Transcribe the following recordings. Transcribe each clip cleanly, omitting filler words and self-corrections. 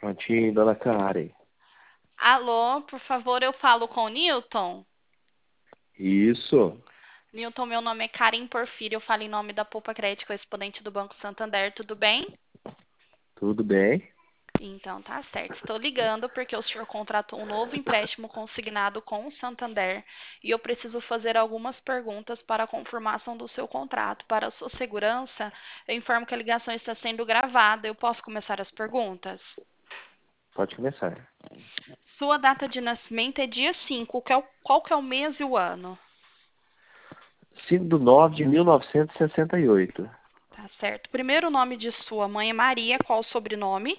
Prontinho, dona Karen. Alô, por favor, eu falo com o Newton. Isso, Newton, meu nome é Karen Porfírio, eu falo em nome da Poupa Crédito Correspondente do Banco Santander, tudo bem? tudo bem? Então tá certo. Estou ligando porque o senhor contratou um novo empréstimo consignado com o Santander e eu preciso fazer algumas perguntas para a confirmação do seu contrato. Para a sua segurança, eu informo que a ligação está sendo gravada. Eu posso começar as perguntas? Pode começar. Sua data de nascimento é dia 5. Qual que é o mês e o ano? 5/9 de 1968. Tá certo. Primeiro nome de sua mãe é Maria, qual o sobrenome?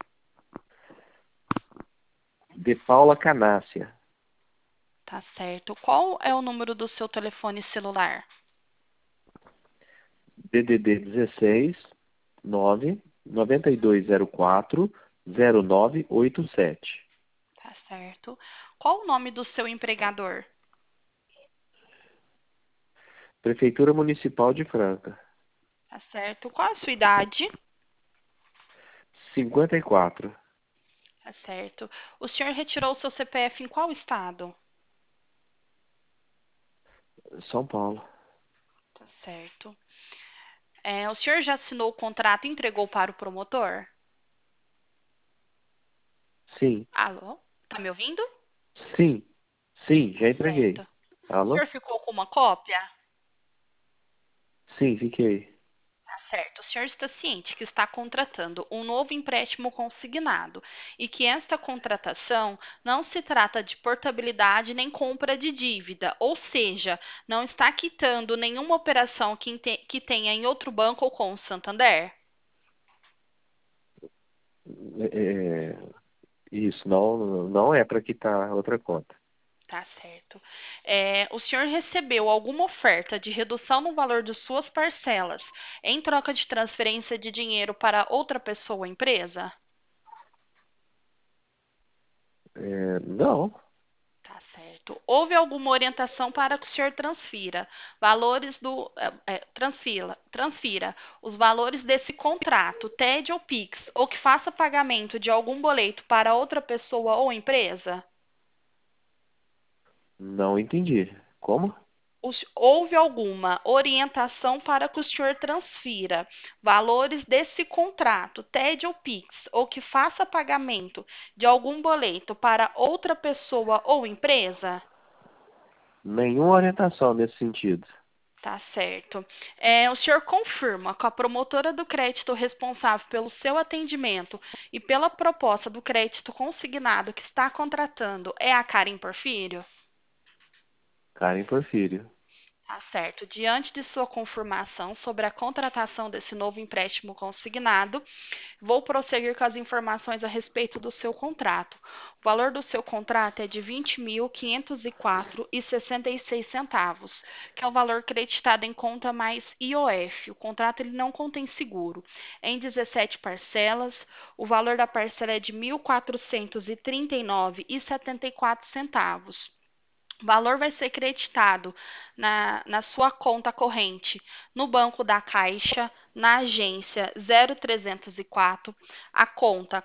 De Paula Canácia. Tá certo. Qual é o número do seu telefone celular? DDD 16 9 9204 0987. Tá certo. Qual o nome do seu empregador? Prefeitura Municipal de Franca. Tá certo. Qual a sua idade? 54. Tá certo. O senhor retirou o seu CPF em qual estado? São Paulo. Tá certo. O senhor já assinou o contrato e entregou para o promotor? Sim, Alô? Tá me ouvindo? sim, sim, já entreguei. Certo. O Alô? senhor ficou com uma cópia? Sim, fiquei. Tá certo. O senhor está ciente que está contratando um novo empréstimo consignado e que esta contratação não se trata de portabilidade nem compra de dívida, ou seja, não está quitando nenhuma operação que tenha em outro banco ou com o Santander? É, isso, não é para quitar outra conta. Tá certo. O senhor recebeu alguma oferta de redução no valor de suas parcelas em troca de transferência de dinheiro para outra pessoa ou empresa? Não. Tá certo. Houve alguma orientação para que o senhor transfira valores transfira os valores desse contrato, TED ou Pix, ou que faça pagamento de algum boleto para outra pessoa ou empresa? Não entendi. Como? Houve alguma orientação para que o senhor transfira valores desse contrato, TED ou Pix, ou que faça pagamento de algum boleto para outra pessoa ou empresa? Nenhuma orientação nesse sentido. Tá certo. O senhor confirma com a promotora do crédito responsável pelo seu atendimento e pela proposta do crédito consignado que está contratando é a Karen Porfírio? Karen Porfírio. Tá certo. Diante de sua confirmação sobre a contratação desse novo empréstimo consignado, vou prosseguir com as informações a respeito do seu contrato. O valor do seu contrato é de 20.504,66 que é o valor creditado em conta mais IOF. O contrato ele não contém seguro. Em 17 parcelas, o valor da parcela é de 1.439,74. O valor vai ser creditado na sua conta corrente no Banco da Caixa, na agência 0304, a conta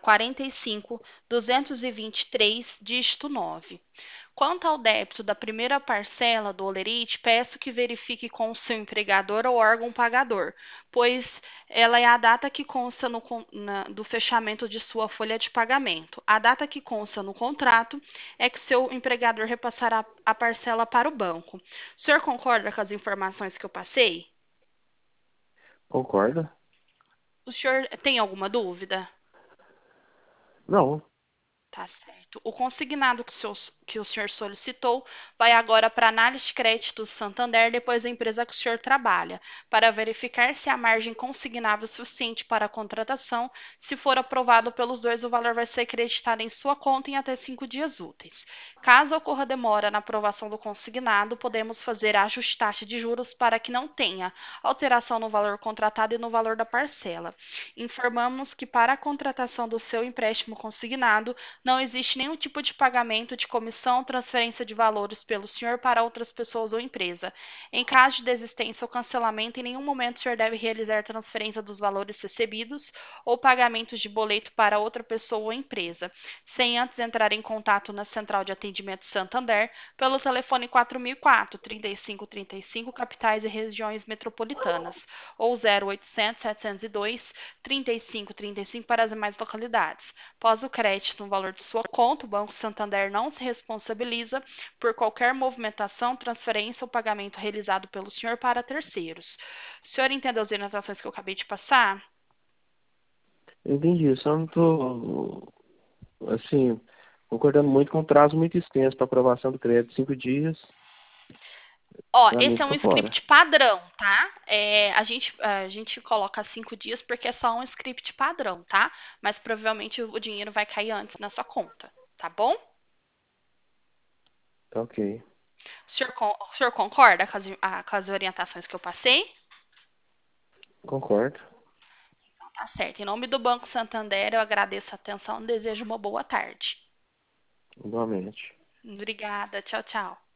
45.223, dígito 9. Quanto ao débito da primeira parcela do Olerite, peço que verifique com o seu empregador ou órgão pagador, pois ela é a data que consta do fechamento de sua folha de pagamento. A data que consta no contrato é que seu empregador repassará a parcela para o banco. O senhor concorda com as informações que eu passei? Concorda? O senhor tem alguma dúvida? Não. Tá certo. O consignado que o senhor solicitou vai agora para a análise de crédito Santander, depois da empresa que o senhor trabalha, para verificar se há margem consignável suficiente para a contratação. Se for aprovado pelos dois, o valor vai ser creditado em sua conta em até 5 dias úteis. Caso ocorra demora na aprovação do consignado, podemos fazer ajuste de taxa de juros para que não tenha alteração no valor contratado e no valor da parcela. Informamos que para a contratação do seu empréstimo consignado, não existe nenhum tipo de pagamento de comissão devolução ou transferência de valores pelo senhor para outras pessoas ou empresa. Em caso de desistência ou cancelamento, em nenhum momento o senhor deve realizar transferência dos valores recebidos ou pagamentos de boleto para outra pessoa ou empresa, sem antes entrar em contato na Central de Atendimento Santander pelo telefone 4004 3535, capitais e regiões metropolitanas, ou 0800 702 3535 para as demais localidades. Após o crédito no valor de sua conta, o Banco Santander não se responsabiliza por qualquer movimentação, transferência ou pagamento realizado pelo senhor para terceiros. O senhor entendeu as orientações que eu acabei de passar? Entendi, eu só não tô, assim, concordando muito com um prazo muito extenso para aprovação do crédito, 5 dias, Ó, para mim esse é um fica fora. script padrão, tá? A gente coloca 5 dias porque é só um script padrão, tá? Mas provavelmente o dinheiro vai cair antes na sua conta, tá bom? Ok, O senhor concorda com as orientações que eu passei? concordo, Tá certo. Em nome do Banco Santander, eu agradeço a atenção e desejo uma boa tarde. igualmente. Obrigada. Tchau, tchau.